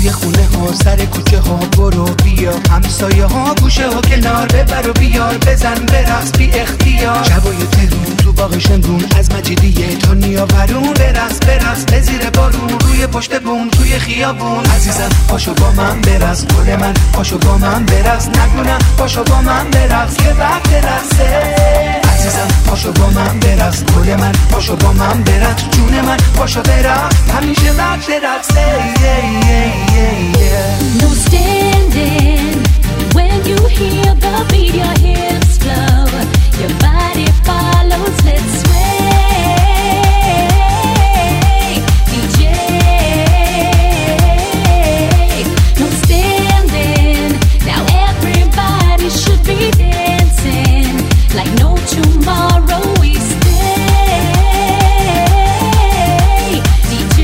توی خونه ها سر کوچه ها برو بیا، همسایه ها گوشه ها کنار ببر و بیار، بزن برقص بی اختیار. شبای تهرون تو باغ شمرون از مجیدیه تا نیاورون، برقص برقص به زیر بارون روی پشت بوم توی خیابون. عزیزم پاشو با من برقص، گل من پاشو با من برقص، نگونم پاشو با من برقص که وقت رقصه. عزیزم پاشو با من برقص، گل من پاشو با من برقص، جون من پاشو برقص، همیشه وقت رقصه. No standing when you hear the beat, your hips flow, your body follows, let's sway. DJ, no standing, now everybody should be dancing like no tomorrow. We stay. DJ,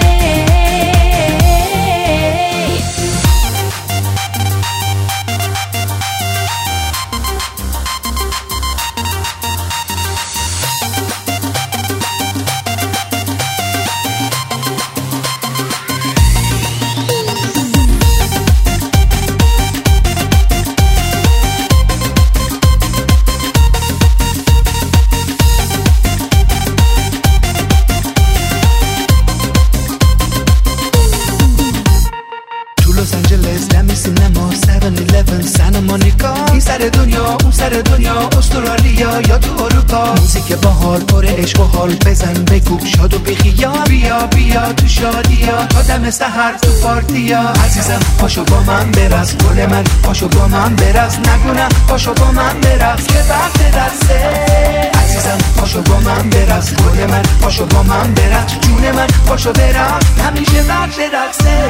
لس آنجلس دم سینما 7-11 سن مونیکا، این سر دنیا اون سر دنیا، استرالیا یا تو اروپا. موزیک باحال پر عشق و حال، بزن بگو شاد و بخیال، بیا بیا تو شادیا تا دم سحر تو پارتیا. عزیزم پاشو با من برقص، گل من پاشو با من برقص، نگونم پاشو با من برقص که وقت رقصه. عزیزم پاشو با من برقص، گل من پاشو با من برقص، جون من پاشو برقص، همیشه وقت رقصه.